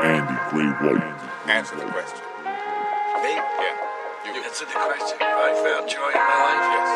Andy Gray White. Answer the question. Me? Yeah. You. Answer the question. Have I found joy in my life? Yes.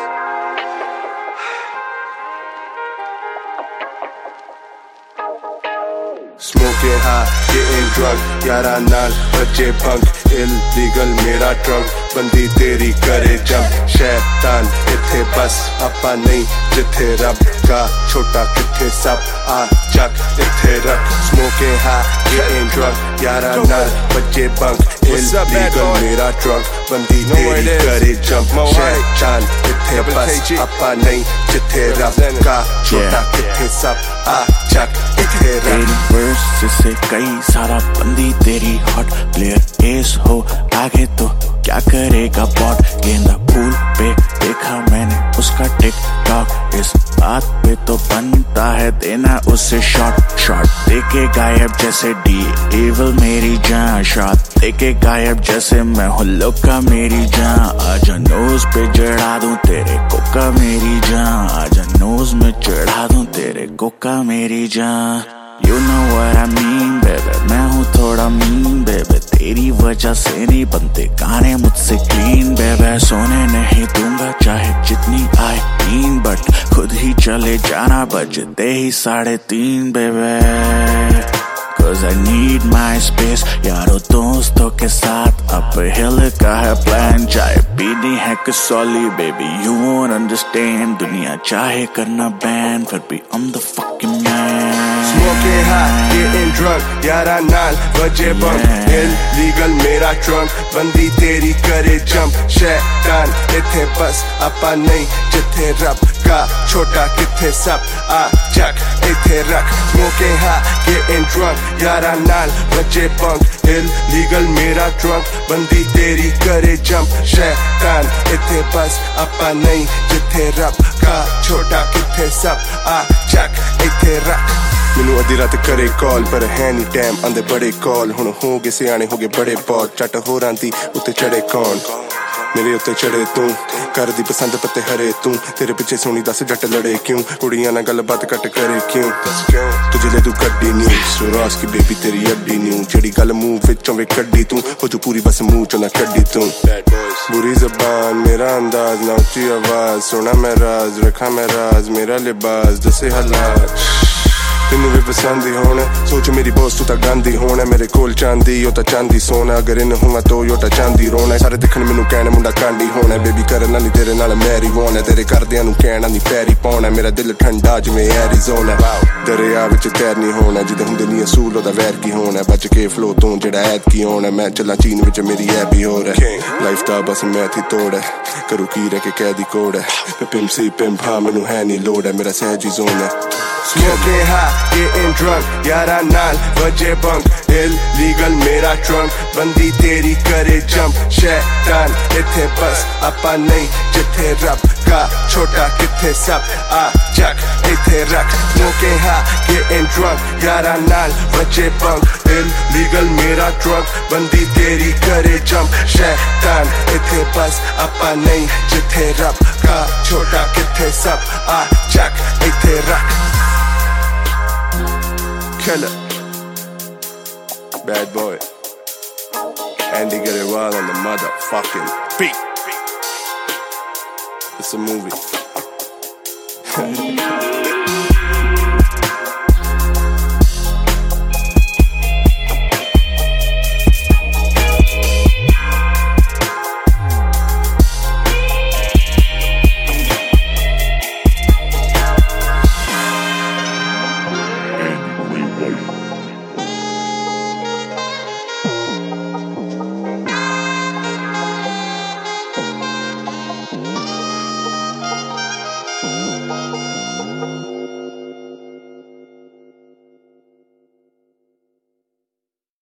Smoking high, getting drunk, यारा नाल बच्चे bunk, illegal मेरा trunk, बंदी तेरी करे jump, शैतान इत्थे बस अपा नहीं जिथे रब का छोटा किथे सब आ चक इत्थे रख. Smoking high, getting drunk, यारा नाल बच्चे bunk, illegal मेरा trunk, बंदी तेरी करे jump, शैतान इत्थे बस अपा नहीं जिथे रब का छोटा किथे सब आ चक इत्थे रख. से कई सारा बंदी तेरी हॉट प्लेयर एस हो आगे तो क्या करेगा बॉट. गेंदा फूल पे देखा मैंने उसका टिकटॉक, इस बात पे तो बनता है देना उसे शॉट. शॉट देके गायब जैसे डी एविल मेरी जान, शॉट देके गायब जैसे मैं हूँ लोका मेरी जान. आजा नोज पे चढ़ा दूं तेरे कोका मेरी जान, आजा नोज में चढ़ा दूं तेरे कोका मेरी जान. You know what I mean baby, मैं हूँ थोड़ा mean baby, तेरी वजह से नहीं बनते गाने मुझसे clean baby. सोने नहीं दूंगा चाहे जितनी आए तीन, बट खुद ही चले जाना बजते ही 3:30 baby. Cause I need my space, यारों दोस्तों के साथ up hill का है plan. चाहे पीनी है Kasauli baby, you won't understand. दुनिया चाहे करना ban, फिर भी I'm the fucking man. Smoking high, getting drunk, यारा नाल बजे bunk, illegal मेरा trunk, बंदी तेरी करे jump, शैतान इत्थे बस अपा नहीं जिथे रब का छोटा किथे सब आ चक इत्थे रख. Smoking high, getting drunk, यारा नाल बजे bunk, illegal मेरा trunk, बंदी तेरी करे jump, शैतान इत्थे बस अपा नहीं जिथे रब का छोटा किथे सब आ चक इत्थे रख. ਮੈਨੂੰ ਅੱਧੀ ਰਾਤ ਕਰੇ ਕਾਲ ਪਰ ਹੈ ਨਹੀਂ ਟਾਈਮ ਆਂਦੇ ਬੜੇ ਕਾਲ. ਹੁਣ ਹੋ ਗਏ ਸਿਆਣੇ ਹੋ ਗਏ ਬੜੇ ਬਹੁਤ, ਚੱਟ ਹੋਰਾਂ ਦੀ ਉੱਤੇ ਚੜੇ ਕੌਣ, ਮੇਰੇ ਉੱਤੇ ਚੜੇ ਤੂੰ, ਕਰਦੀ ਪਸੰਦ ਪੱਤੇ ਹਰੇ ਤੂੰ, ਤੇਰੇ ਪਿੱਛੇ ਸੋਹਣੀ ਦੱਸ ਜੱਟ ਲੜੇ ਕਿਉਂ, ਕੁੜੀਆਂ ਨਾਲ ਗੱਲਬਾਤ ਘੱਟ ਕਰੇ ਕਿਉਂ, ਤੁਝੇ ਲੈ ਤੂੰ ਕੱਢੀ ਨਿਊ ਸੁਰਾਸ ਕੀ ਬੇਬੀ ਤੇਰੀ ਅੱਡੀ ਨਿਊ, ਜਿਹੜੀ ਗੱਲ ਮੂੰਹ ਵਿੱਚੋਂ ਵੇ ਕੱਢੀ ਤੂੰ ਹੋ ਜੂ ਪੂਰੀ ਬਸ ਮੂੰਹ ਚੋਂ ਨਾ ਕੱਢੀ ਤੂੰ. बुरी ज़बान मेरा अंदाज ना ऊंची आवाज, सोना मैं राज रखा मैं राज, मेरा लिबास दसे हालात. तेनू भी पसंद ही होना, सोच मेरी बॉस तू ता गांधी होना, मेरे कोल चांदी ओ ता चांदी सोना, अगर इन हुआ तो यो ता चांदी रोना. सारे दिखण मैनू कहने मुंडा कांडी होना, बेबी करना नहीं तेरे नाल मैरी होना, तेरे करदियां नू कहना नहीं पैरी पाउना, मेरा दिल ठंडा जिवें एरिज़ोना. दरिया विच तैरनी होना, जिदे हुंदे नहीं असूल ओदा वैर की होना, बच के फ्लो तो जेड़ा ऐद की होना. मैं चला चीन विच मेरी ऐ भी हो रहा, लाइफ दा बस मैं थी तोड़ है, करू की रह के कैदी कोड है, मैं पिम सी पिम हाँ मैनू है नहीं लोड है, मेरा सहजी जोन है. Smoking high, getting drunk, यारा नाल बजे bunk, illegal मेरा trunk, बंदी तेरी करे jump, शैतान इत्थे बस अपा नहीं जिथे रब का छोटा किथे सब आ चक इत्थे रख. Smoking high, getting drunk, यारा नाल बजे bunk, illegal मेरा trunk, बंदी तेरी करे jump, शैतान इत्थे बस अपा नहीं जिथे रब का छोटा किथे सब आ चक इत्थे रख. Killer, bad boy, Andy get it wild on the motherfucking beat. It's a movie.